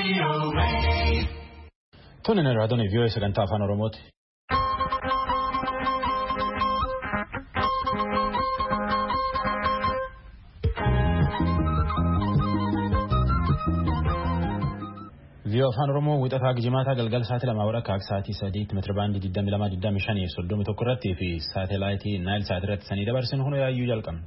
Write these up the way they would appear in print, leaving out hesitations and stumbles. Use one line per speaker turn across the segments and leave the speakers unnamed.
Tuni ne raadiyoo VOA sagantaa afaan Oromooti. VOA afaan Oromoo wixataa gijimaataa galgal sa'aatii 2 akka sa'aatii 3 meetira baandii 22 25 irratti fi saatalaayitii Naayil Saat irratti sanii dabarsin hunda yaayyuu jalqabne.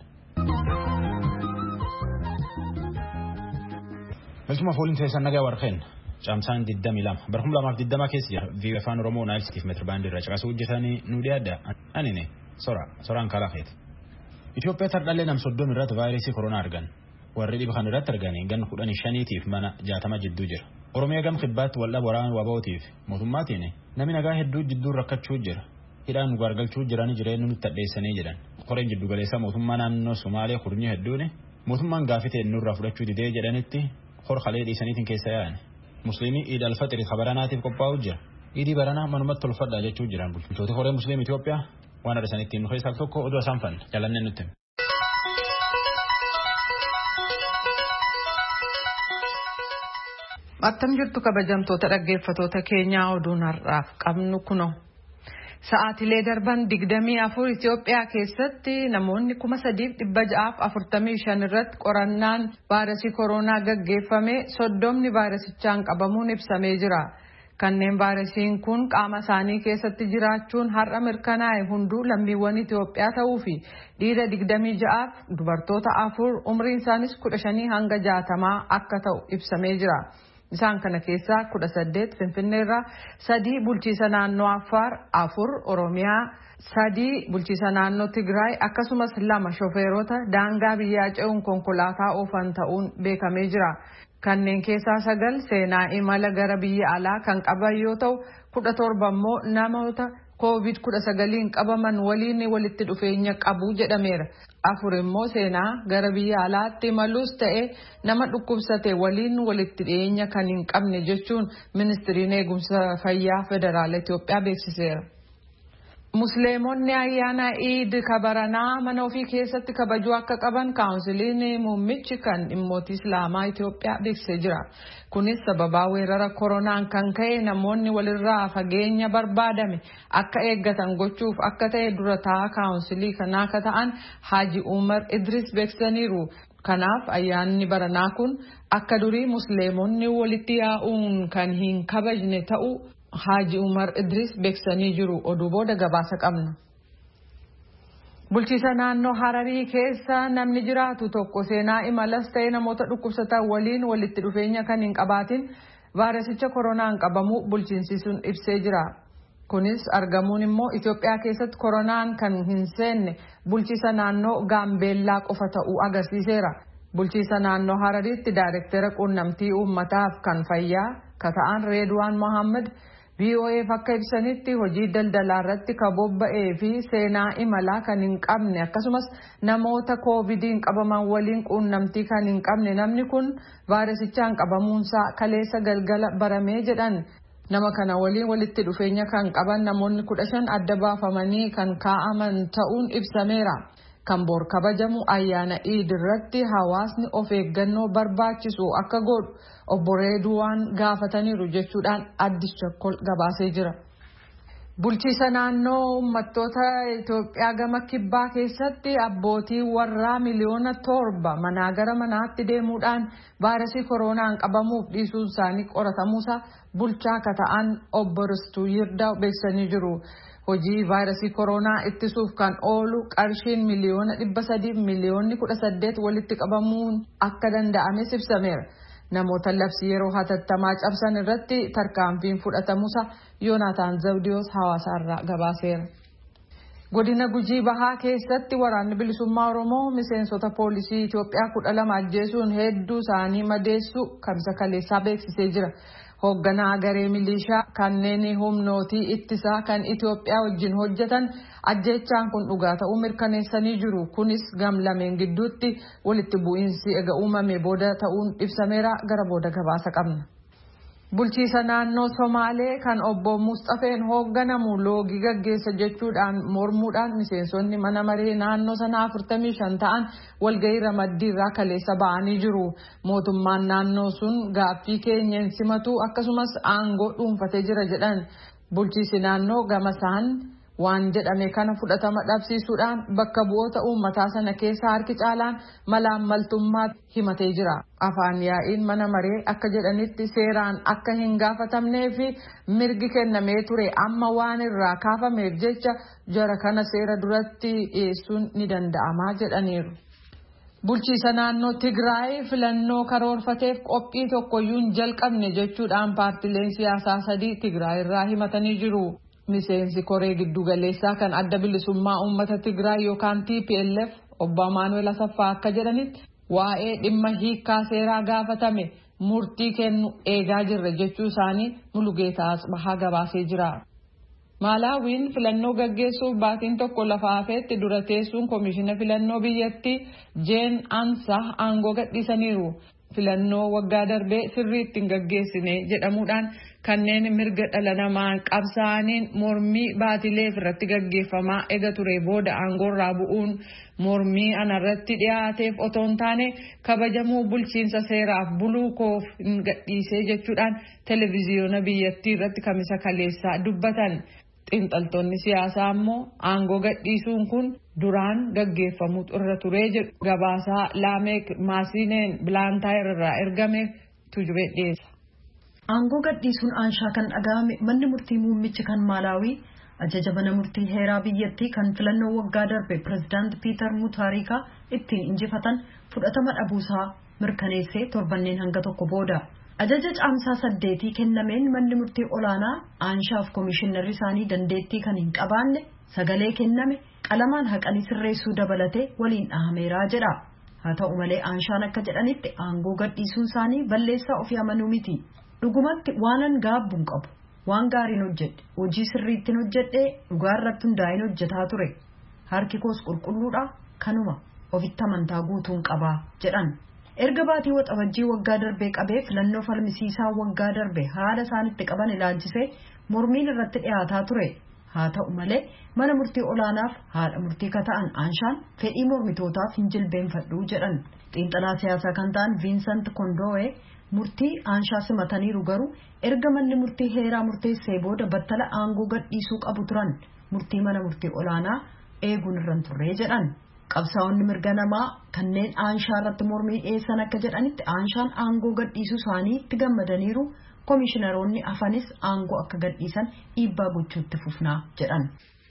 Miltuma fooliin teessan nagaa warqeen caamsaan 22 barhum 2020 keessa jira VOA afaan Oromoo Naayil Saat meetira baandii irra caqasuu hojjetanii nu dhiyaadha anine soraan kalaqeeti. Itoophiyaa tardhallee nam 30 irratti vaayirasii koronaa argan. Warri dhiba kan irratti arganii gan 15tiif mana 60 jidduu jira. Oromiyaa gam kibbaatti waldhaa waraana wabootiif mootummaatiin namni nagaa hedduu jidduu rakkachuu jira. Hidhaan gargalchuu jiranii jireenya nutti addeessanii jedhan. Koreen jiddu galeessaa mootummaa naannoo Somaalee kurnii hedduun mootummaan gaafitee nurraa fudhachuu didee jedhanitti horqalee dhiisaniitiin keessa yaa'an. Musliimii Iid al-Fixri kabaranaatiif qophaa'uu jira. Iidii baranaa manumatti tolfadhaa jechuu jiran bulchitoota Koree Musliim Itoophiyaa waan adeemsaniittiin nuuf keessaa tokko oduu isaan fanne jalannee nutti.
Attam jirtu kabajamtoota dhaggeeffatoota keenyaa oduun har'aaf qabnu kuno. Sa'aatilee darban 24 Itoophiyaa keessatti namoonni 3,645 irratti qorannaan vaayirasii koronaa gaggeeffame 30 vaayirasichaan qabamuun ibsamee jira. Kanneen vaayirasiin kun qaama isaanii keessatti jiraachuun har'a mirkanaa'e hunduu lammiiwwan Itoophiyaa ta'uu fi dhiira 26 dubartoota 4 umriin isaanis 15 hanga 60 akka ta'u ibsamee jira. Isaan kana keessaa 18 Finfinneerraa 3 bulchiisa naannoo Affaar 4 Oromiyaa 3 bulchiisa naannoo Tigraay akkasumas 2 shofeerota daangaa biyyaa ce'uun konkolaataa oofan ta'uun beekamee jira. Kanneen keessaa 9 seenaa imala gara biyya alaa kan qaban yoo ta'u 17 immoo namoota COVID-19 qabaman waliin walitti dhufeenya qabu jedhameera. 4 immoo seenaa gara biyya alaatti imaluus ta'e nama dhukkubsate waliin walitti dhiyeenya kan hin qabne jechuun ministiriin eegumsa fayyaa federaala Itoophiyaa beeksiseera. Musliimonni ayyaana Iid kabaranaa mana ofii keessatti kabajuu akka qaban kaawunsiliin muummichi kan dhimmoota Islaamaa Itoophiyaa beeksisee jira. Kunis sababa weerara koronaan kan ka'e namoonni walirraa fageenya barbaadame akka eeggatan gochuuf akka ta'e dura taa'aa kaawunsilii kanaa akka ta'an Haaji Umar Idris beeksisaniiru. Kanaaf ayyaanni baranaa kun akka durii musliimonni walitti yaa'uun kan hin kabajne ta'uu Haaji Umar Idris beeksisanii jiru. Oduu booda gabaasa qabna. Bulchiisa naannoo Hararii keessa namni jiraatu tokko seenaa imalas ta'e namoota dhukkubsatan waliin walitti dhufeenya kan hin qabaatin vaayirasicha koronaan qabamu bulchiinsi sun ibsee jira. Kunis argamuun immoo Itoophiyaa keessatti koronaan kan hin seenne bulchiisa naannoo Gaambeellaa qofa ta'uu agarsiiseera. Bulchiisa naannoo Harariitti daayirektara quunnamtii uummataaf kan fayyaa kata'an Reedwaan Mohaammed VOA akka ibsanitti hojii daldalaa irratti kabobba'ee fi seenaa imalaa kan hin qabne akkasumas namoota COVID'n qabaman waliin quunnamtii kan hin qabne namni kun vaayirasichaan qabamuunsaa kaleessa galgala baramee jedhan. Nama kana waliin walitti dhufeenya kan qaban namoonni 15 adda baafamanii kan kaa'aman ta'uun ibsameera. Kan bor kabajamu ayyaana Iid irratti hawaasni of eeggannoo barbaachisu akka godhu obbo Reedwaan gaafataniiru jechuudhaan Addis Chakkol gabaasee jira. Bulchiisa naannoo uummattoota Itoophiyaa gama kibbaa keessatti abbootii warraa miliyoona 7 manaa gara manaatti deemuudhaan vaayirasii koronaan qabamuuf dhiisuun isaanii qoratamuusa bulchaa akka ta'an obbo Ristuu Yirdaa beeksisanii jiru. Hojii vaayirasii koronaa ittisuuf kan oolu qarshiin miliyoona 300 miliyoonni 18 walitti qabamuun akka danda'ames ibsameera. Namoota labsii yeroo hatattamaa cabsan irratti tarkaanfiin fudhatamuusa Yoonaataan Zawdiyoos hawaasaarraa gabaaseera. Godina Gujii Bahaa keessatti waraanni bilisummaa Oromoo miseensota poolisii Itoophiyaa 12 ajjeesuun hedduu isaanii madeessu kamisa kaleessaa beeksisee jira. Hoogganaa garee milishaa kanneen humnootii ittisaa kan Itoophiyaa wajjin hojjetan ajjeechaan kun dhugaa ta'uu mirkaneessanii jiru. Kunis gamlameen gidduutti walitti bu'iinsi ega uumame booda ta'uun ibsameera. Gara booda gabaasa qabna. Bulchiisa naannoo Somaalee kan obbo Mustafeen hoogganamu loogii gaggeessa jechuudhaan mormuudhaan miseensonni mana maree naannoo sanaa 45 ta'an walgahii ramaddiirraa kaleessa ba'anii jiru. Mootummaan naannoo sun gaaffii keenya hin simatu akkasumas aangoo dhuunfatee jira jedhan. Bulchiisi naannoo gamasaan waan jedhame kana fudhatama dhabsiisuudhaan bakka bu'oota uummataa sana keessa harki caalaan malaammaltummaatti himatee jira. Afaan yaa'iin mana maree akka jedhanitti seeraan akka hin gaafatamnee fi mirgi kennamee ture amma waan irraa kaafameef jecha jara kana seera duratti dhiyeessuun ni danda'ama jedhaniiru. Bulchiisa naannoo Tigraay filannoo karoorfateef qophii tokkoyyuu hin jalqabne jechuudhaan paartileen siyaasaa 3 Tigraay irraa himatanii jiru. Miseensi koree giddu galeessaa kan adda bilisummaa uummata Tigraay yookaan TPLF obbo Maanuel Asaffaa akka jedhanitti waa'ee dhimma hiikkaa seeraa gaafatame murtii kennu eegaa jirra jechuu isaanii Mulugeetaa Asbahaa gabaasee jira. Maalaawiin filannoo gaggeessuuf baatiin tokko lafa hafeetti dura teessuun koomishina filannoo biyyattii Jeen Ansa aangoo gadhiisaniiru. Filannoo waggaa darbee sirriitti hin gaggeessine jedhamuudhaan kanneen mirga dhala namaa qabsaa'aniin mormii baatileef irratti gaggeeffamaa ega ture booda aangoorraa bu'uun mormii anarratti dhiyaateef otoo hin taane kabajamuu bulchiinsa seeraaf buluu koof hin gadhiisee jechuudhaan televiziyoona biyyattii irratti kamisa kaleessaa dubbatan. Xiinxaltoonni siyaasaa ammoo aangoo gadhiisuun kun duraan gaggeeffamuu irra ture jedhu gabaasaa Laameek Maasineen Bilaantaayir irraa ergame tujubee dhiyeessa.
Aangoo gadhiisuun aanshaa kan dhaga'ame manni murtii muummichi kan Maalaawii ajaja mana murtii heeraa biyyattii kan filannoo waggaa darbe pirezidaanti Piiter Mutaarikaa ittiin injifatan fudhatama dhabuusaa mirkaneessee torbanneen hanga tokko booda. Ajaja caamsaa 8 kennameen manni murtii olaanaa aanshaaf koomishinarri isaanii dandeettii kan hin qabaanne sagalee kenname qalamaan haqanii sirreessuu dabalatee waliin dhahameeraa jedha. Haa ta'u malee aanshaan akka jedhanitti aangoo gadhiisuun isaanii balleessaa ofii amanuu miti. Dhugumatti waanan gaabbuun qabu. Waan gaariin hojjedhe hojii sirriittiin hojjedhee dhugaa irratti hundaa'in hojjetaa ture. Harki koos qulqulluudha kanuma ofitti amantaa guutuun qabaa jedhan. Erga baatii waxabajjii waggaa darbee qabee filannoo falmisiisaa waggaa darbe haala isaanitti qaban ilaalchisee mormiin irratti dhiyaataa ture. Haa ta'u malee mana murtii olaanaaf haadha murtii kata'an aanshaan fedhii mormitootaaf hin jilbeenfadhuu jedhan. Xiinxalaa siyaasaa kan ta'an Viinsant Kondoowee murtii aanshaa simataniiru garuu erga manni murtii heeraa murteessee booda battala aangoo gadhiisuu qabu turan murtii mana murtii olaanaa eeguun irraan turree jedhan. Qabsaa'onni mirga namaa kanneen aanshaa irratti mormii dhiyeessan akka jedhanitti aanshaan aangoo gadhiisuu isaanii itti gammadaniiru koomishiinaroonni afanis aangoo akka gadhiisan dhiibbaa gochuutti fufnaa jedhan.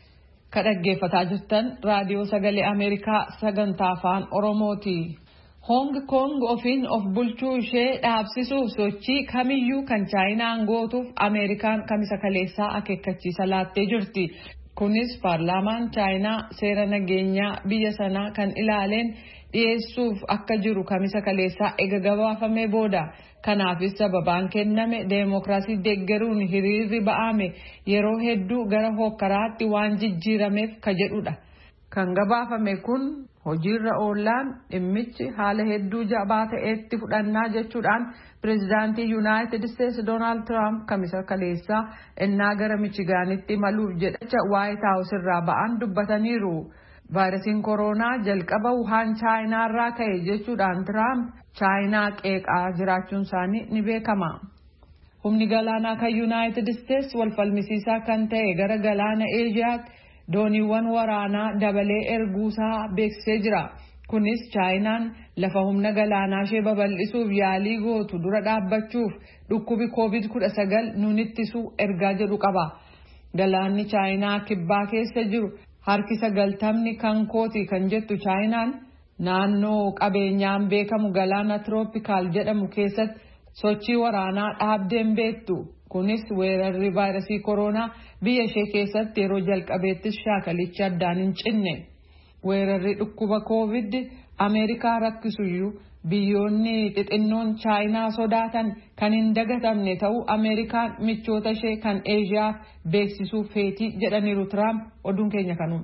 Kan dhaggeeffataa jirtan raadiyoo sagalee Ameerikaa sagantaa afaan Oromooti. Hong Kong ofiin of bulchuu ishee dhaabsisuuf sochii kamiyyuu kan Chaayinaan gootuuf Ameerikaan kamisa kaleessaa akeekkachiisa laattee jirti. Kunis paarlaamaan Chaayinaa seera nageenyaa biyya sanaa kan ilaaleen dhiyeessuuf akka jiru kamisa kaleessaa ega gabaafamee booda. Kanaafis sababaan kenname deemokiraasii deeggaruun hiriirri ba'ame yeroo hedduu gara hokkaraatti waan jijjiirameef ka jedhudha. Kan gabaafame kun hojiirra oollaan dhimmichi haala hedduu jabaa ta'etti fudhannaa jechuudhaan pirezidaantii Yuunaayitid Isteetsi Doonaald Tiraamp kamisa kaleessaa ennaa gara Michigaanitti imaluuf jedhacha Waayit Haawus irraa ba'an dubbataniiru. Vaayirasiin koronaa jalqaba Wuhaan Chaayinaa irraa ka'e jechuudhaan Tiraamp Chaayinaa qeeqaa jiraachuun isaanii ni beekama. Humni galaanaa kan Yuunaayitid Isteetsi wal falmisiisaa kan ta'e gara galaana Eeshiyaatti dooniiwwan waraanaa dabalee erguusaa beeksisee jira. Kunis Chaayinaan lafa humna galaanaa ishee babal'isuuf yaalii gootu dura dhaabbachuuf dhukkubi COVID-19 nuunittisuu ergaa jedhu qaba. Galaanni Chaayinaa kibbaa keessa jiru harki 90 kan kooti kan jettu Chaayinaan naannoo qabeenyaan beekamu galaana tirooppikaal jedhamu keessatti sochii waraanaa dhaabdeen beektu. Kunis weerarri vaayirasii koronaa biyya ishee keessatti yeroo jalqabeettis shaakalichi addaan hin cinne. Weerarri dhukkuba COVID Ameerikaa rakkisuyyuu biyyoonni xixinnoon Chaayinaa sodaatan kan hin dagatamne ta'uu Ameerikaan michoota ishee kan Eeshiyaa beeksisuu feetii jedhaniiru Tiraamp. Oduun keenya kanuun.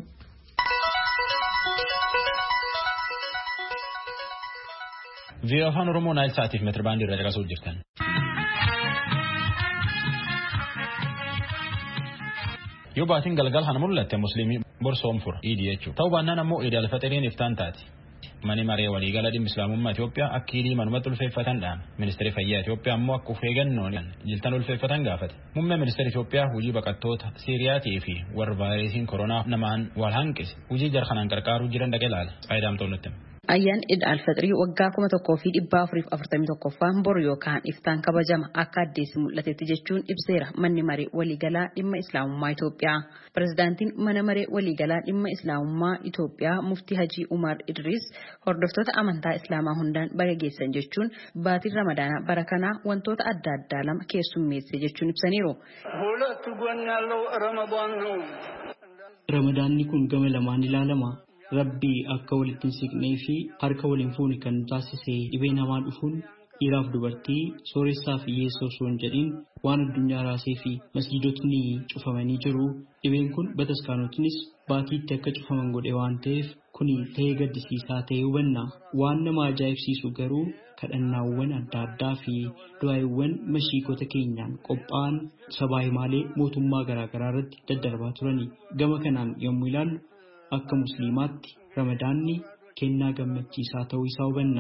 Vii'oo afaan Oromoo Naayil Saatiif meetira baandii irra caqasuu jirtan. Yoo baatiin galgal kana mul'atte musliimii borsoom fura iidii jechuudha. Ta'uu baannaan ammoo Iid al-Fixiriin iftaan taati. Mani maree waliigala dhimma Islaamummaa Itoophiyaa akka iidii manumatti ulfeeffatan dhaame. Ministeerri fayyaa Itoophiyaa ammoo akka of eeggannoon jiltan ulfeeffatan gaafate. Muummeen ministeera Itoophiyaa hojii baqattoota Siiriyaatii fi warra vaayirasiin koronaa namaan wal hanqise hojii jarkanaan qarqaaruu jiran dhaqee ilaala. Faayidaam tolnutti.
Ayyaan Iid al-Fixrii waggaa 1441 bor yookaan iftaan kabajama akka addeessi mul'atetti jechuun ibseera manni maree waliigalaa dhimma Islaamummaa Itoophiyaa. Pirezidaantiin mana maree waliigalaa dhimma Islaamummaa Itoophiyaa Muftii Hajii Umar Idris hordoftoota amantaa Islaamaa hundaan baga geessan jechuun baatiin Ramadaanaa bara kanaa wantoota adda addaa lama keessummeesse jechuun ibsaniiru.
Ramadaanni kun gama lamaan ilaalama. Rabbii akka walitti siqnee fi harka waliin fuuni kan taasise dhibee namaa dhufuun dhiiraaf dubartii sooressaa fi hiyyeessa osoo hin jedhin waan addunyaa raasee fi masjiidotni cufamanii jiru. Dhibeen kun bataskaanotnis baatiitti akka cufaman godhe waan ta'eef kuni ta'ee gaddisiisaa ta'ee hubanna. Waan nama ajaa'ibsiisu garuu kadhannaawwan adda addaa fi du'aawwan mashiikota keenyaan qophaa'an sabaa himaalee mootummaa garaagaraa irratti daddarbaa turani. Gama kanaan yommuu ilaallu akka musliimaatti Ramadaanni kennaa gammachiisaa ta'uu isaa hubanna.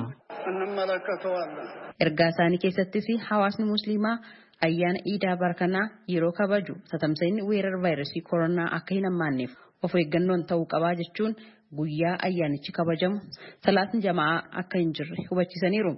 Ergaa isaanii keessattis hawaasni musliimaa ayyaana Iidaa bara kanaa yeroo kabaju tatamsa'inni weerara vaayirasii koronaa akka hin hammaanneef of eeggannoon ta'uu qabaa jechuun guyyaa ayyaanichi kabajamu salaatni jamaa'aa akka hin jirre hubachiisaniiru.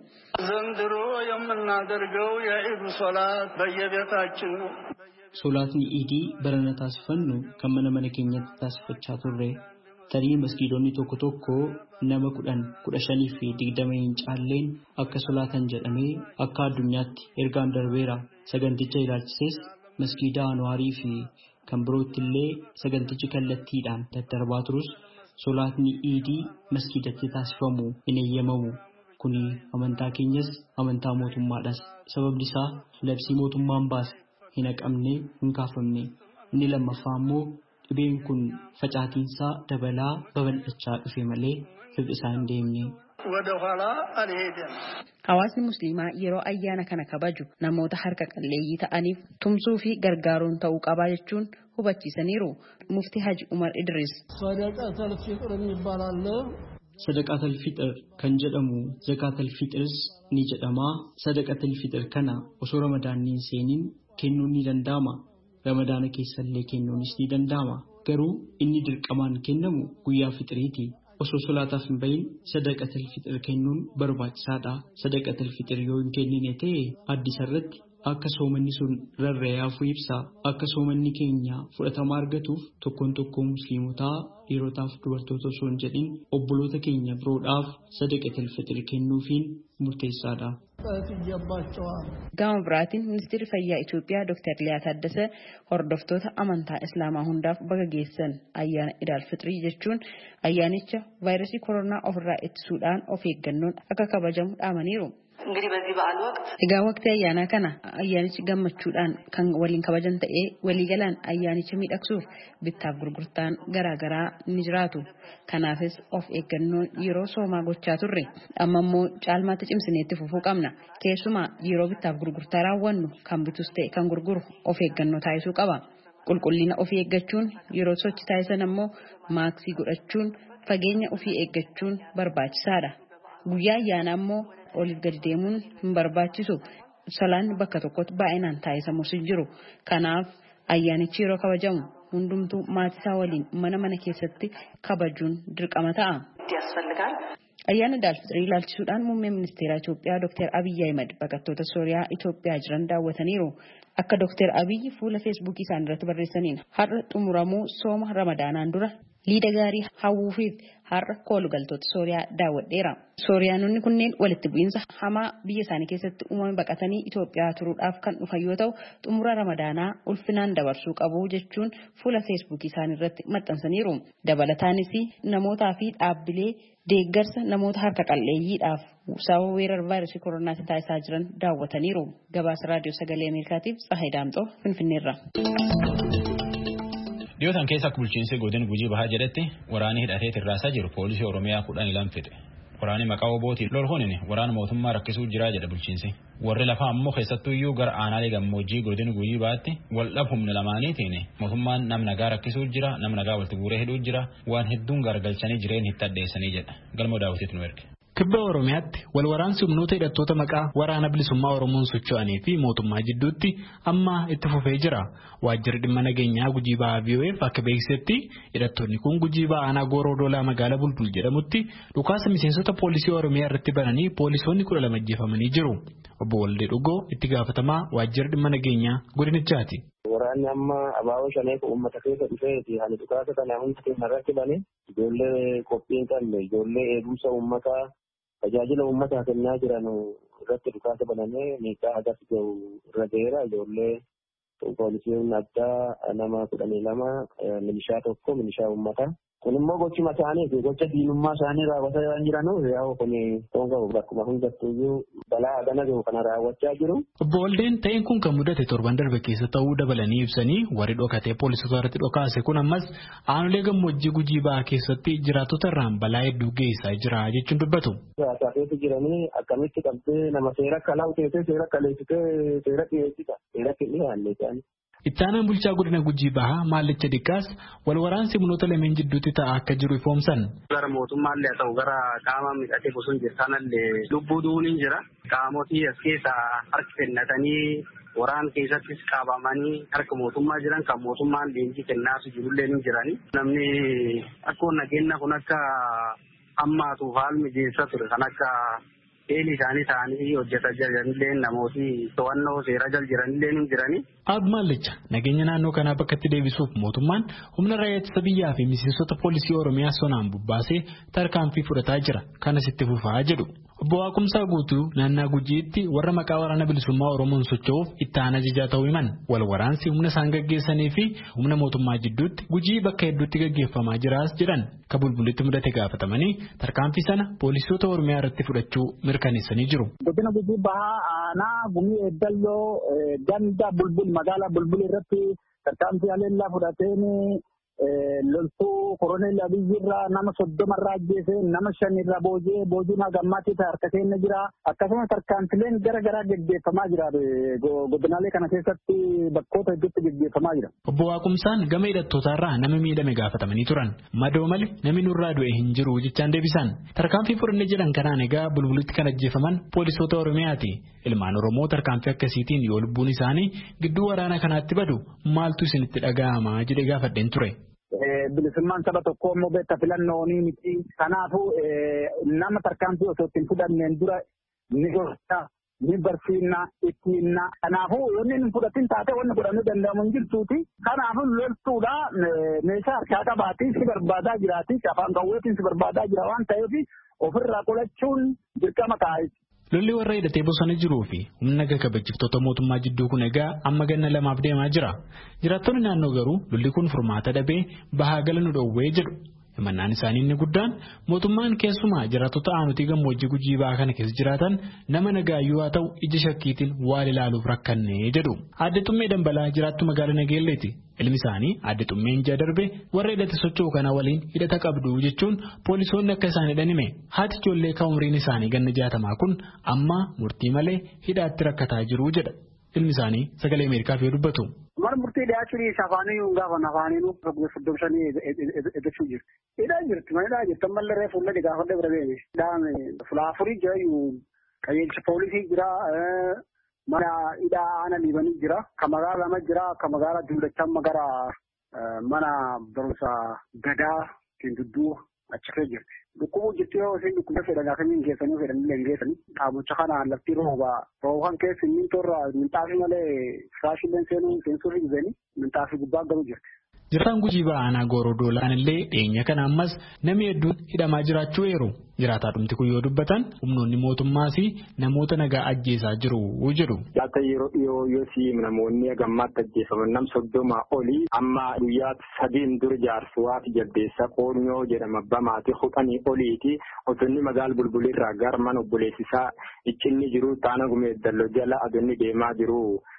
Solaatni Iidii barana taasifannu kan mana keenyatti taasifachaa turre. Tarii masgiidonni tokko tokko nama 10, 15 fi 20 hin caalleen akka solaatan jedhamee akka addunyaatti ergaan darbeera. Saganticha ilaalchises masgiida Anwaarii fi kan birootti illee sagantichi kallattiidhaan daddarbaa turus solaatni Iidii masgiidatti taasifamu hin eeyyamamu. Kuni amantaa keenyas amantaa mootummaadhas. Sababni isaa labsii mootummaan baase hin haqamne hin kaafamne. Inni lammaffaa immoo dhibeen kun facaatiinsaa dabalaa babal'achaa dhufe malee hir'isaa hin deemne.
Hawaasni musliimaa yeroo ayyaana kana kabaju namoota harka qalleeyyii ta'aniif tumsuu fi gargaaruun ta'uu qabaa jechuun hubachiisaniiru. Muftii Haji Umar Idris.
Sadaqaatal Fixir kan jedhamu Zakaatal Fixirs ni jedhama. Sadaqaatal Fixir kana osoo Ramadaanni hin seeniin kennuun ni danda'ama. Ramadaana keessallee kennuunis ni danda'ama. Garuu inni dirqamaan kennamu guyyaa fixiriiti. Osoo solaataaf hin bahin sadaqatal fixir kennuun barbaachisaadha. Sadaqatal fixir yoo hin kennine ta'e addisa irratti akka soomanni sun rarra'aafuu ibsa. Akka soomanni keenya fudhatama argatuuf tokkoon musliimotaa dhiirotaaf dubartoota osoo hin jedhin obboloota keenya biroodhaaf sadaqatal fixir kennuufiin murteessaadha.
Gama biraatiin ministeerri fayyaa Itoophiyaa Dr. Liyaa Taaddasee hordoftoota amantaa Islaamaa hundaaf baga geessan ayyaana Iid al-Fixrii jechuun ayyaanicha vaayirasii koronaa ofirraa ittisuudhaan of eeggannoon akka kabajamu dhaamaniiru. Egaa waqtii ayyaanaa kana ayyaanichi gammachuudhaan kan waliin kabajan ta'ee waliigalaan ayyaanicha miidhagsuuf bittaaf gurgurtaan garaagaraa ni jiraatu. Kanaafis of eeggannoon yeroo soomaa gochaa turre amma immoo caalmaatti cimsineetti fufuu qabna. Keessumaa yeroo bittaaf gurgurtaa raawwannu kan bitus ta'e kan gurguru of eeggannoo taasisuu qaba. Qulqullina ofii eeggachuun yeroo sochii taasisan ammoo maaksii godhachuun fageenya ofii eeggachuun barbaachisaadha. Guyyaa ayyaanaa immoo oliif gadi deemuun hin barbaachisu. Salaan bakka tokkotti baay'inaan taasisamus hin jiru. Kanaaf ayyaanichi yeroo kabajamu hundumtuu maatisaa waliin mana keessatti kabajuun dirqama ta'a. Ayyaana Iid al-Fixrii ilaalchisuudhaan muummee ministeera Itoophiyaa Dr. Abiy Ahmed baqattoota Sooriyaa Itoophiyaa jiran daawwataniiru. Akka Dr. Abiy fuula feesbuukii isaanii irratti barreessaniin har'a xumuramuu sooma Ramadaanaan dura liida gaarii hawwuufiif har'a koolugaltoota Sooriyaa daawwadheera. Sooriyaanonni kunneen walitti bu'iinsa hamaa biyya isaanii keessatti uumame baqatanii Itoophiyaa turuudhaaf kan dhufan yoo ta'u xumura Ramadaanaa ulfinaan dabarsuu qabu jechuun fuula feesbuukii isaanii irratti maxxansaniiru. Dabalataanis namootaa fi dhaabbilee deeggarsa namoota harka qalleeyyiidhaaf sababa weerara vaayirasii koronaatiin taasisaa jiran daawwataniiru. Gabaasa raadiyoo sagalee Ameerikaatiif Tsahaay Daamxoo Finfinneerra.
Dhiyootaan keessa akka bulchiinsi godina Gujii Bahaa jedhetti waraanni hidhatee tirraasaa jiru poolisii Oromiyaa 12 fixe. waraanni maqaa obootiin lol honin waraana mootummaa rakkisuu jira jedha bulchiinsi. Warri lafaa ammoo keessattuu iyyuu gara aanaalee gammoojjii godina Gujii baatti wal dhabhumni lamaaniitiin mootummaan nam nagaa rakkisuu jira, nam nagaa walitti guuree hidhuu jira, waan hedduun gargalchanii jireenya itti addeessanii jedha. Galmoo daawwitiitu nu erge.
Kibba Oromiyaatti wal waraansi humnoota hidhattoota maqaa waraana bilisummaa Oromoon socho'anii fi mootummaa jidduutti amma itti fufee jira. Waajjirri dhimma nageenyaa Gujii Ba'aa VOF akka beeksisetti hidhattoonni kun Gujii Ba'aa aanaa Gooroo Doolaa magaalaa Bulbul jedhamutti dhukaasa miseensota poolisii Oromiyaa irratti bananii poolisoonni 12 ajjeefamanii jiru. Obbo Waldee Dhugoo itti gaafatamaa waajjirri dhimma nageenyaa godinichaati.
Waraanni amma abaaboo shanee uummata keessa dhufeeti hali dhukaasa kana hunda keenya irratti bane ijoollee qophiin qabne ijoollee eegumsa uummataa tajaajila uummataa kennaa jiran irratti dhukaasa banamee miidhaa hagas gahu irra ga'eera. Ijoollee poolisiin addaa nama 12 milishaa tokko milishaa uummataa. Kun immoo gochuma isaaniiti gocha diinummaa isaanii raawwataa waan jiranuuf yaa'u kun tonga bakkuma hundattuyyuu balaa gana gahu kana raawwachaa jiru.
Obbo Waldeen ta'een kun kan mudate torban darbe keessa ta'uu dabalanii ibsanii warri dhokatee poolisota irratti dhokaase kun ammas aanolee gammoojjii Gujii Ba'aa keessatti jiraattota irraan balaa hedduu geessaa jira jechuun dubbatu.
Siyaasaafeetu jiranii akkamitti qabdee nama seera akka laawteessee seera akka leessitee seera dhiyeessita seera dhiyaanne isaanii.
Ittaanaan bulchaa godina Gujii Ba'aa Maallicha Diqqaas wal waraansi humnoota lameen jidduutti ta'aa akka jiru ifoomsan.
Gara mootummaallee haa ta'u gara qaama midhatee bosona jirtanallee lubbuu du'uun hin jira. Qaamotii as keessaa harki kennatanii waraan keessattis qabamanii harka mootummaa jiran kan mootummaan leenjii kennaafi jirullee ni jirani. Namni akka nageenya kun akka hammaatuuf haal mijeessa ture kan akka eelii isaanii ta'anii hojjetaa jiranillee namooti to'annoo seera jal jiranillee ni jirani.
Abbo Maallicha nageenya naannoo kanaa bakkatti deebisuuf mootummaan humna raayyaa ittisa biyyaa fi miseensota poolisii Oromiyaa sonaan bubbaasee tarkaanfii fudhataa jira kanas itti fufaa jedhu. Obbo Waaqumsaa Guutuu naannaa Gujiitti warra maqaa waraana bilisummaa Oromoon socho'uuf itti aanaa ajajaa ta'uu himan. Wal waraansi humna isaan gaggeessanii fi humna mootummaa jidduutti Gujii bakka hedduutti gaggeeffamaa jiraas jedhan. Ka Bulbulitti mudate gaafatamanii tarkaanfii sana poolisoota Oromiyaa irratti fudhachuu mirkaneessanii jiru.
Godina Gujii Ba'aa aanaa Gumii Eddalloo ganda Bulbul magaalaa Bulbul irratti tarkaanfii haleellaa fudhateen loltuu koroneel Abiyyirraa nama 30 irraa ajjeese nama 5 irraa boojiin gammaatti harka keenya jira. Akkasumas tarkaanfileen gara garaa gaggeeffamaa jira. Godinaalee kana keessatti bakkoota hedduutti gaggeeffamaa jira.
Obbo Waaqumsaan gama hidhattootaarraa nama miidhame gaafatamanii turan. Madoo malee namni nurraa du'e hin jiru jechaan deebisan. Tarkaanfii fudhanne jedhan kanaan egaa Bulbulitti kan ajjeefaman poolisoota Oromiyaati. Ilmaan Oromoo tarkaanfii akkasiitiin yoo lubbuun isaanii gidduu waraana kanaatti badu maaltu isinitti dhaga'ama jedhee gaafadheen ture.
Bilisummaan saba tokko immoo beekta filannoonii miti. Kanaafuu nama tarkaanfii osoo ittiin fudhanneen dura ni gorsa, ni barsiifna, ittiinna. Kanaafuu wanni hin fudhatin taate wanni fudhannuu danda'amu hin jirtuuti. Kanaafuu loltuudha meeshaa harkaa qabaatii si barbaadaa jiraati. Afaan qawweetiin si barbaadaa jira waan ta'eef ofirraa qolachuun dirqama taa'e.
Lolli warra hidhatee bosona jiruu fi humna kabachiiftota mootummaa jidduu kun egaa amma ganna lamaaf deemaa jira. Jiraattonni naannoo garuu lolli kun furmaata dhabee bahaa gala nu dhoowwee jedhu. Himannaan isaanii inni guddaan mootummaan keessumaa jiraattota aanutii gammoojjii Gujii Ba'aa kana keessa jiraatan nama nagaayyuu haa ta'u ija shakkiitiin waan ilaaluuf rakkannee jedhu. Aadde Xummee Dambalaa jiraattu magaalaa Nageelleeti. Ilmi isaanii Aadde Xummeen ji'a darbe warra hidhate socho'u kana waliin hidhata qabdu jechuun poolisoonni akka isaan hidhan hime. Haati ijoollee kan umriin isaanii ganna 60 kun amma murtii malee hidhaatti rakkataa jiru jedha. Ilmi isaanii sagalee Ameerikaaf yoo dubbatu.
Mana murtii dhiyaachuu afaanii gaafa afaanii nu furdumsanii eeggachuu jiru. Hidhaa jirti mana jirti ammallee reefu ullee gaafadhe bira beene. Hidhaan fulaafurii jira qajeelcha poolisii jira mana hidhaa aana liibanii jira. Kan magaalaa lama jira kan magaalaa duulachaa magara mana barumsa gadaa dudduu achi jirti. Dhukkubuu jirti yoo isin dhukkuba fedhan akkamiin geessanii fedhanillee geessanii dhaabucha kanaan laftii rooban keessa inni torra minxaafii malee firaashilleen seensuuf hin beeni minxaafii gubbaa galu jirti.
Jiraataan Gujii Ba'aa aanaa Gooroo Doolaan illee dhiyeenya kana ammas namni hedduun hidhamaa jiraachuu eeru. Jiraataa dhumti kun yoo dubbatan humnoonni mootummaa fi namoota nagaa ajjeesaa jiru jedhu.
Laata yeroo dhiyoo namoonni gammaatti ajjeefaman nam 30 olii amma guyyaa 3 dura jaarsuwaati jaldeessa qoonyoo jedhama bamaati 10 oliiti otonni magaala Bulbulirraa gara mana obboleessisaa iccinni jiru taana gumee dalloo jala adoonni deemaa jiru.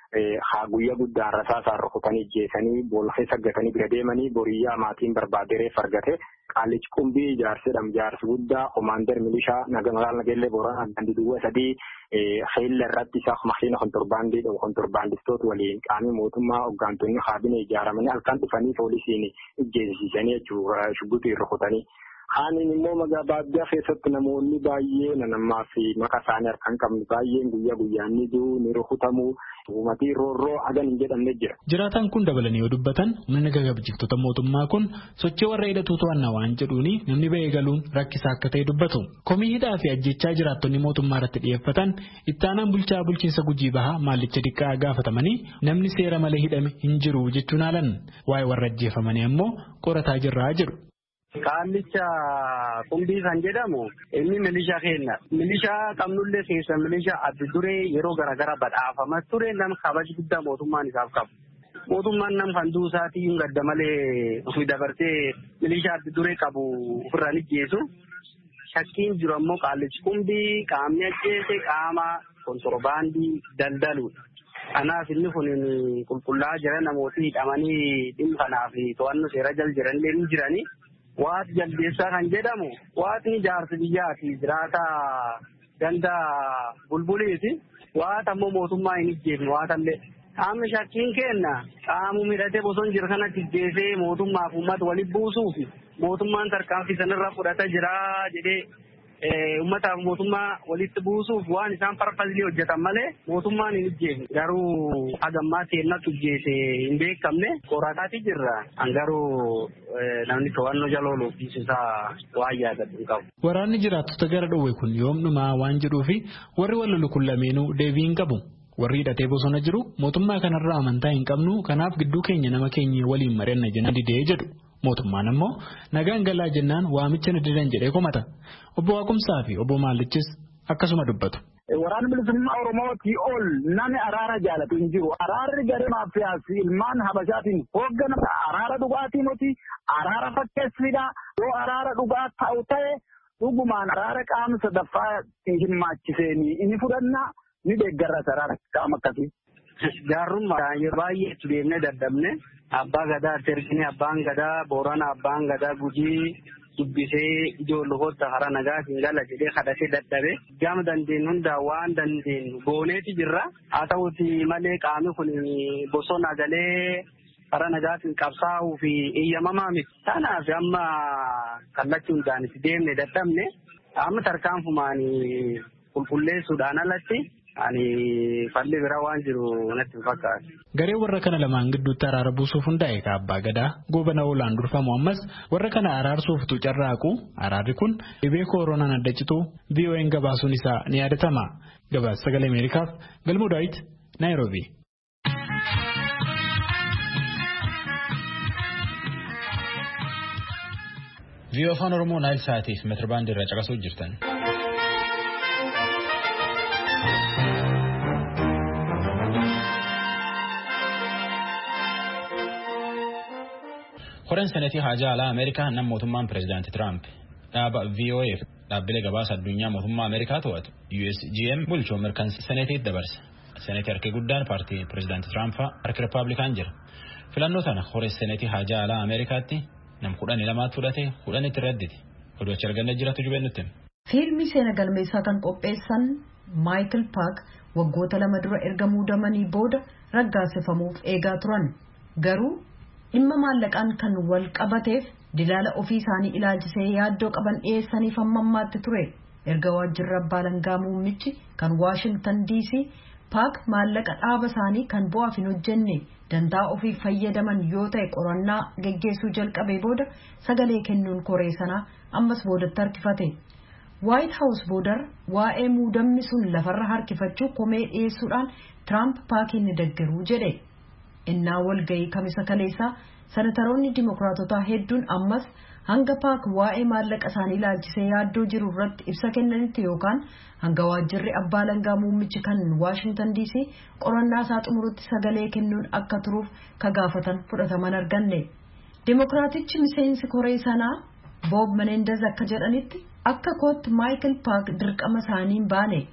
haa guyyaa guddaan rasaasaan rukutanii jeesanii boolla keessa gatanii bira deemanii boriyyaa maatiin barbaadee argate Qaallichi Qumbii jaarsi guddaa komaander milishaa magaalaa Nageellee Booranaa gandi duwwaa sadii xeella irratti isaa makiina kontorbaandistoota waliin qaamni mootummaa hoggaantonni kaabinee ijaaramanii halkan dhufanii poolisiin ijjeesisanii jechuudha shubbitii rukutanii. Haaniin immoo baadiyyaa keessatti namoonni baay'een namaa fi maqaa isaanii harkaan qabnu baay'een guyyaa guyyaan ni rukutamu uumatii roorroo hagan hin jedhamne jira.
Jiraataan kun dabalanii yoo dubbatan humna gagabjiftoota mootummaa kun sochii warra hidhatu to'annaa waan jedhuuni namni ba'ee galuun rakkisaa akka ta'e dubbatu. Komii hidhaa fi ajjechaa jiraattonni mootummaa irratti dhiyeeffatan ittaanaan bulchaa bulchiinsa Gujii Bahaa Maallicha Diqqaa gaafatamanii namni seera malee hidhame hin jiru jechuun haalan waa'ee warra ajjeefamanii ammoo qorataa jirraa jedhu.
Qaallicha Qumbii kan jedhamu inni milishaa kenna. Milishaa qabnullee keessa milishaa adda duree yeroo garaagaraa badhaafamas ture nama kabaja guddaa mootummaan isaaf qabu. Mootummaan nama kan duusaatii hin gadda malee ofii dabarsee milishaa adda duree qabu ofirraan ijjeesu. Shakkiin jiru ammoo Qaallichi Qumbii qaamni ajjeese qaama kontorbaandii daldaluudha. Kanaaf inni kun qulqullaa'aa jira namooti hidhamanii dhimma kanaaf to'annoo seera jala jiranillee ni jiranii. Waati jaldeessaa kan jedhamu waatni jaarsi biyyaati jiraata ganda bulbuliiti waata ammoo mootummaa hin ijjeefne waatallee qaamni shakkiin kenna qaamu midhatee bosona jiru kanatti ijjeesee mootummaaf uummata walitti buusuuf mootummaan tarkaanfii sanarra fudhata jira jedhee uummataaf mootummaa walitti buusuuf waan isaan farfallee hojjetan malee mootummaan hin ijjeefne garuu hagammaa seennatu ijjeese hin beekamne qorataati jirra garuu namni to'annoo jala ooluuf isaa waan yaadatu hin qabu.
Waraanni jiraattota gara dhowwe kun yoomnumaa waan jedhuufi warri wal lolu kun lameenuu deebii hin qabu. Warri hidhatee bosona jiru mootummaa kanarraa amantaa hin qabnu kanaaf gidduu keenya nama keenya waliin mari'anna jenna didee jedhu. Mootummaan ammoo nagaan galaa jennaan waamicha ni didan jedhee komata. Obbo Waaqumsaa fi obbo Maallichis akkasuma dubbatu.
Waraanni bilisummaa Oromootii ol namni araara jaalatu hin jiru. Araarri garee maafiyaas ilmaan habashaatiin hoogganama. Araara dhugaatii miti araara fakkeessidha. Yoo araara dhugaa ta'u ta'e dhugumaan araara qaama sadaffaa hin maachiseenii inni fudhanna ni deeggarra araara qaama akkasii.
Gaarummaa yeroo baay'ee itti deemnee dadhabne abbaa gadaa terkini abbaan gadaa boorana abbaan gadaa Gujii dubbisee ijoolloota hara nagaatiin gala jedhee kadhatee dadhabe gama dandeenyu hundaa waan dandeenyu gooneeti jirra haa ta'uuti malee qaamni kun bosona galee hara nagaatiin qabsaa'uu fi eeyyamamaa miti. Kanaaf amma kallachii hundaan itti deemne dadhabne amma tarkaanfumaan qulqulleessuudhaan alatti ani falli bira waan jiru natti hin fakkaatu.
Garee warra kana lamaan gidduutti araara buusuuf hundaa'e abbaa gadaa goobana oolaan durfamu ammas warra kana araarsuuftu carraaqu araarri kun dhibee koronaan adda citu VOA'n gabaasuun isaa ni yaadatama. Gabaasa Sagalee Ameerikaaf Galmuu Daawit Naayiroobii.
VOA Afaan Oromoo Naayil Saatiif meetirbaandii irra caqasuu jirtan. Koreen senetii haajaa alaa Ameerikaa nama mootummaan pireezidaantii Tiraamp dhaaba VOA'f dhaabbilee gabaasa addunyaa mootummaa Ameerikaa to'atu USGM bulchuu mirkansa senetiitti dabarse. Senetii harki guddaan paartii pireezidaantii Tiraamp harki Rippaabilikaan jira. Filannoo tana koreen senetii haajaa alaa Ameerikaatti nam 12 fudhate 10 irratti oduu achi arganne jiratu jubeen nutti.
Fiilmii seena galmeessaa kan qopheessan Michael Park waggoota 2 dura erga muudamanii booda raggaasifamuuf eegaa turan. Garuu dhimma maallaqaan kan wal qabateef dilaala ofii isaanii ilaalchisee yaaddoo qaban dhiyeessaniif hammammaatti ture. Erga waajjirri abbaa alangaa muummichi kan Washington DC Park maallaqa dhaaba isaanii kan bu'aaf hin hojjenne dantaa ofii fayyadaman yoo ta'e qorannaa geggeessuu jalqabee booda sagalee kennuun koree sanaa ammas boodatti harkifate. White House boodar waa'ee muudamni sun lafarra harkifachuu komee dhiyeessuudhaan Trump Parkin ni deeggaruu jedhe. Innaa walgahii kamisa kaleessaa senataroonni dimokiraatotaa hedduun ammas hanga Park waa'ee maallaqa isaanii ilaalchisee yaaddoo jiru irratti ibsa kennanitti yookaan hanga waajjirri abbaa alangaa muummichi kan Washington DC qorannaa isaa xumurutti sagalee kennuun akka turuuf ka gaafatan fudhataman arganne. Dimokiraatichi miseensi koree sanaa Bob Menendez akka jedhanitti akka kootti Michael Park dirqama isaaniin baane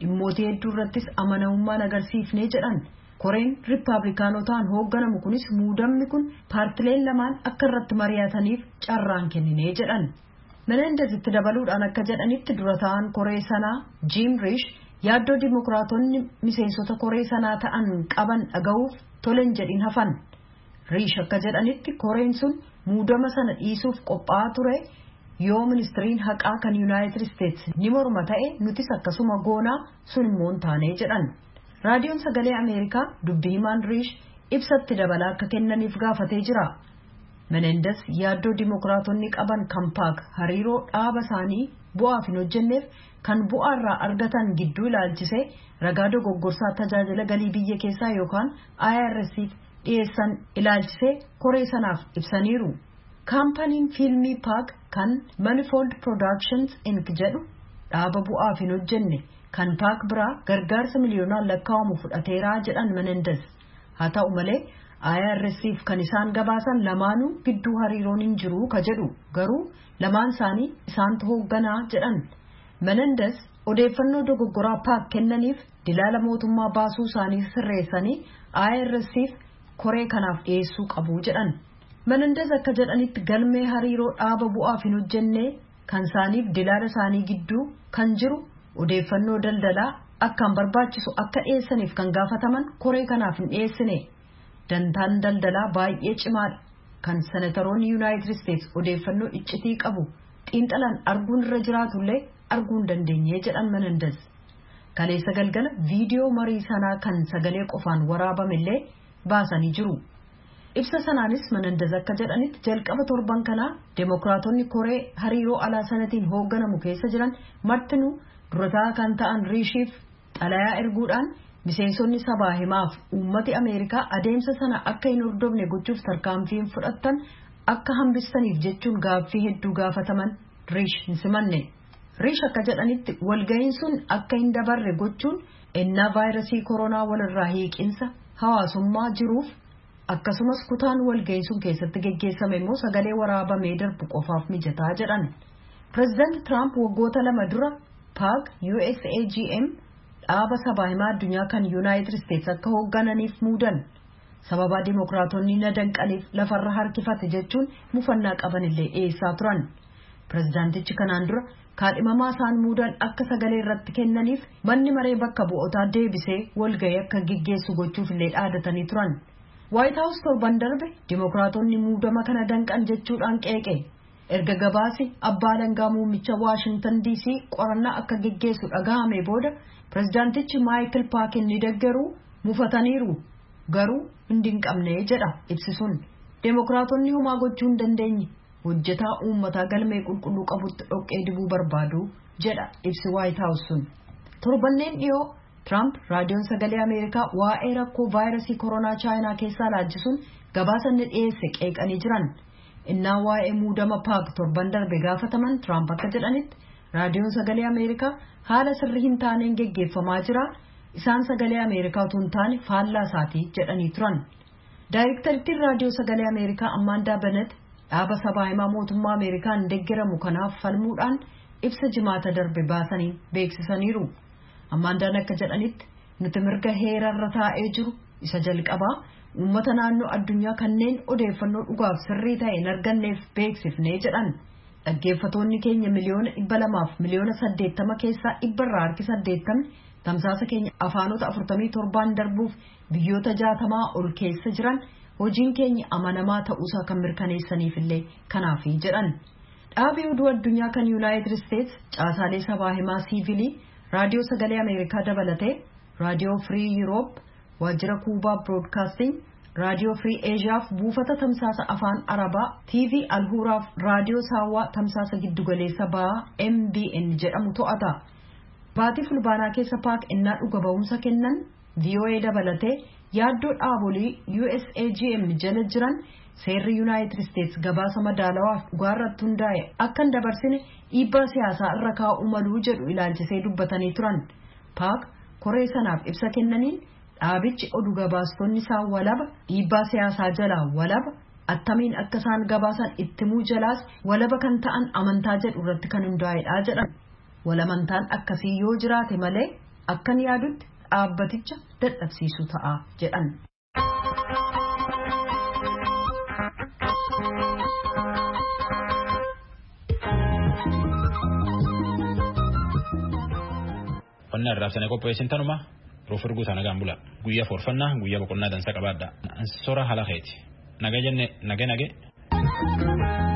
dhimmoota hedduu irrattis amanamummaan agarsiifnee jedhan. Koreen Riippaabilikaanotaan hoogganamu kunis muudamni kun paartileen lamaan akka irratti mari'ataniif carraan kenninee jedhan. Menendez itti dabaluudhaan akka jedhanitti dura ta'an koree sanaa Jim Risch yaaddoo dimokiraatonni miseensota koree sanaa ta'an qaban dhaga'uuf tolen jedhin hafan. Risch akka jedhanitti koreen sun muudama sana dhiisuuf qophaa'aa ture yoo ministiriin haqaa kan Yuunaayitid Isteets ni morma ta'e nutis akkasuma goonaa sun immoo hin taane jedhan. Raadiyoon Sagalee Ameerikaa dubbii himaan Risch ibsatti dabalaa akka kennaniif gaafatee jira. Menendez yaaddoo dimokiraatonni qaban kan paak hariiroo dhaaba isaanii bu'aaf hin hojjenneef kan bu'aa irraa argatan gidduu ilaalchisee ragaa dogoggorsaa tajaajila galii biyya keessaa yookaan IRS'if dhiyeessan ilaalchisee koree sanaaf ibsaniiru. Kaampaniin fiilmii paak kan Manifold Productions Inc jedhu dhaaba bu'aaf hin hojjenne kan paak biraa gargaarsa miliyoonaan lakkaa'amu fudhateeraa jedhan Menendez. Haa ta'u malee IRS'if kan isaan gabaasan lamaanuu gidduu hariiroon hin jiru ka jedhu garuu lamaan isaanii isaantu hoogganaa jedhan. Menendez odeeffannoo dogoggoraa paak kennaniif dilaala mootummaa baasuu isaanii sirreessanii IRS'if koree kanaaf dhiyeessuu qabu jedhan. Menendez akka jedhanitti galmee hariiroo dhaaba bu'aaf hin hojjenne kan isaaniif dilaala isaanii gidduu kan jiru odeeffannoo daldalaa akkaan barbaachisu akka dhiyeessaniif kan gaafataman koree kanaaf hin dhiyeessine. Dantaan daldalaa baay'ee cimaadha kan senataroonni Yuunaayitid Isteets odeeffannoo iccitii qabu xiinxalaan arguun irra jiraatullee arguun dandeenye jedhan Menendez. Kaleessa galgala viidiyoo marii sanaa kan sagalee qofaan waraabamillee baasanii jiru. Ibsa sanaanis Menendez akka jedhanitti jalqaba torban kanaa Demokiraatonni koree hariiroo alaa sanatiin hoogganamu keessa jiran martinuu durataa kan ta'an Riishiif xalayaa erguudhaan miseensonni sabaa himaaf uummati Ameerikaa adeemsa sana akka hin hordofne gochuuf tarkaanfiin fudhatan akka hambistaniif jechuun gaaffii hedduu gaafataman Riish hin simanne. Riish akka jedhanitti walga'iin sun akka hin dabarre gochuun ennaa vaayirasii koronaa walirraa hiiqinsa hawaasummaa jiruuf akkasumas kutaan walga'ii sun keessatti geggeessame immoo sagalee waraabamee darbu qofaaf mijataa jedhan. Pireezidaanti Tiraamp waggoota 2 dura paak USAGM dhaaba sabaa himaa addunyaa kan Yuunaayitid Isteets akka hooggananiif muudan. Sababa dimokiraatonni na danqaniif lafarra harkifate jechuun mufannaa qabanillee dhiyeessaa turan. Pireezidaantichi kanaan dura kaadhimamaa isaan muudan akka sagalee irratti kennaniif manni maree bakka bu'ootaa deebisee walga'ii akka geggeessu gochuufillee dhaadatanii turan. White House torban darbe dimokiraatonni muudama kana danqan jechuudhaan qeeqe. Erga gabaasi abbaa alangaa muummicha Washington DC qorannaa akka geggeessu dhagahame booda pireezidaantichi Michael Paakin ni deeggaru mufataniiru garuu hin dinqamne jedha ibsisuun. Demokiraatonni homaa gochuu hin dandeenye hojjetaa uummataa galmee qulqulluu qabutti dhoqqee dibuu barbaadu jedha ibsi White House sun. Torbanneen dhiyoo Trump raadiyoon sagalee Ameerikaa waa'ee rakkoo vaayirasii koronaa chaayinaa keessaa laalchisuun gabaasa inni dhiyeesse qeeqanii jiran. Innaa waa'ee muudama paak torban darbe gaafataman Trump akka jedhanitti raadiyoon sagalee Ameerikaa haala sirrii hin taaneen geggeeffamaa jira. Isaan sagalee Ameerikaa utuu hin taane faallaa isaatii jedhanii turan. Daayirektarittiin raadiyoo sagalee Ameerikaa Ammaandaa Benet dhaaba sabaa himaa mootummaa Ameerikaan deeggaramu kanaaf falmuudhaan ibsa jimaata darbe baasanii beeksisaniiru. Ammaandaan akka jedhanitti nuti mirga heerarra taa'ee jiru isa jalqabaa uummata naannoo addunyaa kanneen odeeffannoo dhugaaf sirrii ta'e hin arganneef beeksifnee jedhan. Dhaggeeffatoonni keenya miliyoona 200 miliyoona 80 keessaa 180 tamsaasa keenya afaanota 47 darbuuf biyyoota 60 ol keessa jiran hojiin keenya amanamaa ta'uusaa kan mirkaneessaniifillee kanaafi jedhan. Dhaabii oduu addunyaa kan Yuunaayitid Isteets caasaalee sabaa himaa siivilii raadiyoo sagalee Ameerikaa dabalatee raadiyoo Free Europe, waajjira Kuubaa Broadcasting, raadiyoo Free Asiaaf buufata tamsaasa afaan Arabaa, TV Alhuuraaf raadiyoo Saawwaa tamsaasa giddugaleessa ba'aa MBN jedhamu to'ata. Baatii fulbaanaa keessa paak innaa dhuga ba'umsa kennan VOA dabalatee yaaddoo dhaabolii USAGM jala jiran seerri Yuunaayitid Isteets gabaasa madaalawaaf dhugaarratti hundaa'e akka hin dabarsine dhiibbaa siyaasaa irra kaa'uu maluu jedhu ilaalchisee dubbatanii turan. Paak koree sanaaf ibsa kennaniin dhaabichi oduu gabaastonni isaa walaba dhiibbaa siyaasaa jalaa walaba attamiin akka isaan gabaasan ittimuu jalaas walaba kan ta'an amantaa jedhu irratti kan hundaa'edha jedhan. Walamantaan akkasii yoo jiraate malee akkan yaadutti dhaabbaticha dadhabsiisu ta'a jedhan.
Qonna irraabsanii qopheessin tanuma Roofer Guutaa nagaan bula. Guyyaa forfannaa guyyaa boqonnaa dansa qabaadha. Sora haala keeti. Naga jenne nage.